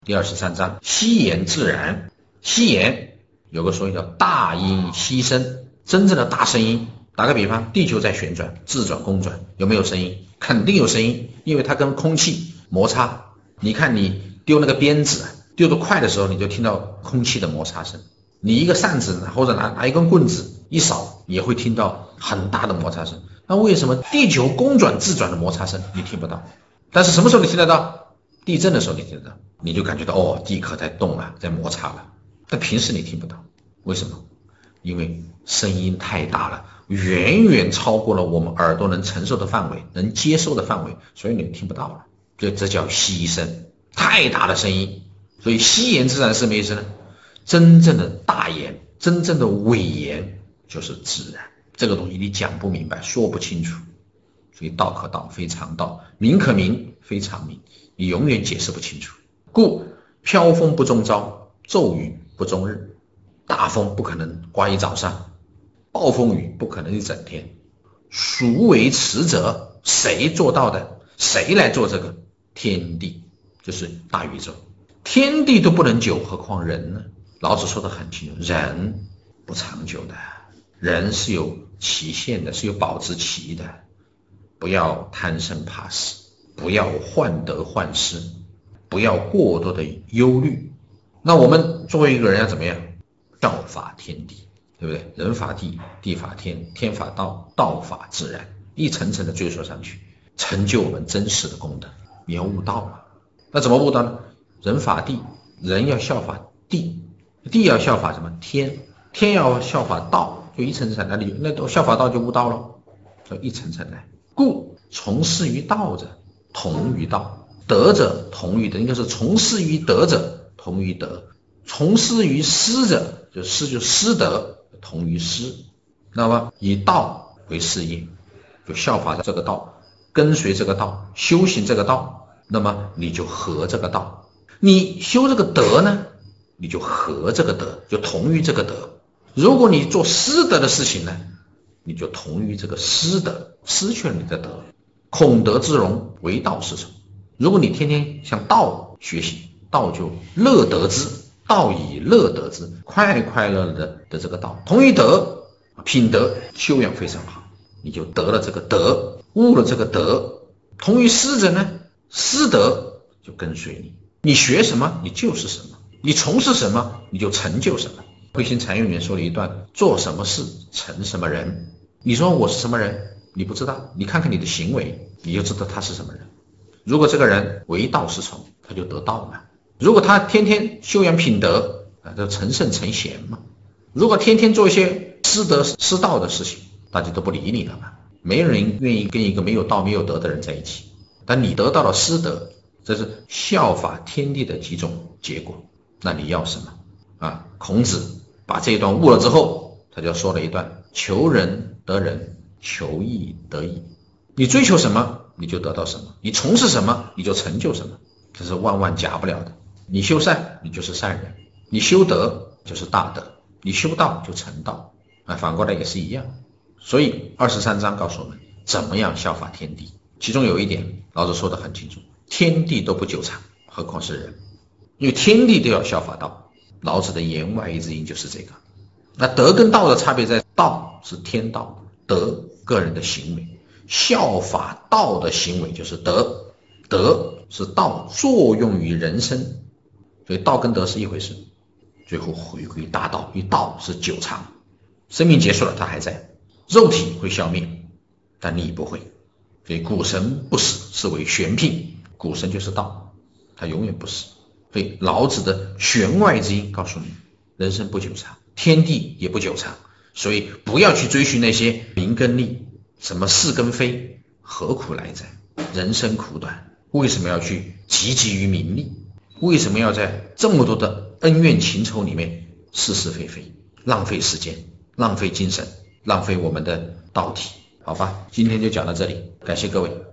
第23章惜言自然。惜言有个说法叫大音希声，真正的大声音，打个比方，地球在旋转，自转公转，有没有声音？肯定有声音，因为它跟空气摩擦。你看你丢那个鞭子，丢得快的时候，你就听到空气的摩擦声。你一个扇子或者拿一根棍子一扫，也会听到很大的摩擦声。那为什么地球公转自转的摩擦声你听不到？但是什么时候你听得到？地震的时候你听得到，你就感觉到地壳在动了，在摩擦了。但平时你听不到，为什么？因为声音太大了，远远超过了我们耳朵能承受的范围，能接受的范围，所以你听不到了。这叫希声，太大的声音。所以惜言自然是什么意思呢？真正的大言，真正的伟言就是自然。这个东西你讲不明白，说不清楚。所以道可道，非常道；名可名，非常名。你永远解释不清楚。故飘风不终朝，骤雨不终日。大风不可能刮一早上，暴风雨不可能一整天。孰为持者？谁做到的？谁来做这个？天地，就是大宇宙。天地都不能久，何况人呢？老子说得很清楚，人不长久的，人是有期限的，是有保质期的。不要贪生怕死，不要患得患失，不要过多的忧虑。那我们作为一个人要怎么样？效法天地，对不对？人法地，地法天，天法道，道法自然，一层层的追溯上去，成就我们真实的功德。你要悟道嘛？那怎么悟道呢？人法地，人要效法地，地要效法什么？天，天要效法道，就一层层来，那都效法道就悟道了，就一层层来。故从事于道者，同于道；德者同于德，应该是从事于德者同于德，从事于师者，就师德同于师。那么以道为事业，就效法这个道，跟随这个道，修行这个道，那么你就合这个道。你修这个德呢，你就合这个德，就同于这个德。如果你做师德的事情呢，你就同于这个师德，失去了你的德。孔德之容，为道是从。如果你天天向道学习，道就乐得之，道以乐得之，快快乐乐的这个道，同于德，品德修养非常好，你就得了这个德，悟了这个德。同于师者呢，师德就跟随你，你学什么你就是什么，你从事什么你就成就什么。慧心禅语里面说了一段，做什么事成什么人。你说我是什么人，你不知道，你看看你的行为，你就知道他是什么人。如果这个人为道是从，他就得道嘛。如果他天天修养品德，就成圣成贤嘛。如果天天做一些失德失道的事情，大家都不理你了嘛。没有人愿意跟一个没有道没有德的人在一起。但你得到了失德，这是效法天地的几种结果，那你要什么孔子把这一段悟了之后，他就说了一段：求人得人，求义得义。你追求什么你就得到什么，你从事什么你就成就什么，这是万万假不了的。你修善你就是善人，你修德就是大德，你修道就成道反过来也是一样。所以23章告诉我们怎么样效法天地。其中有一点老子说得很清楚，天地都不久长，何况是人。因为天地都要效法道，老子的言外之音就是这个。那德跟道的差别在，道是天道，德个人的行为，效法道的行为就是德，德是道作用于人生。所以道跟德是一回事，最后回归大道，因为道是久长，生命结束了它还在，肉体会消灭，但你不会。所以古神不死是为玄牝，古神就是道，它永远不死。所以老子的弦外之音告诉你，人生不久长，天地也不久长，所以不要去追寻那些名跟利，什么是跟非，何苦来哉？人生苦短，为什么要去汲汲于名利？为什么要在这么多的恩怨情仇里面是是非非，浪费时间，浪费精神，浪费我们的道体？好吧，今天就讲到这里，感谢各位。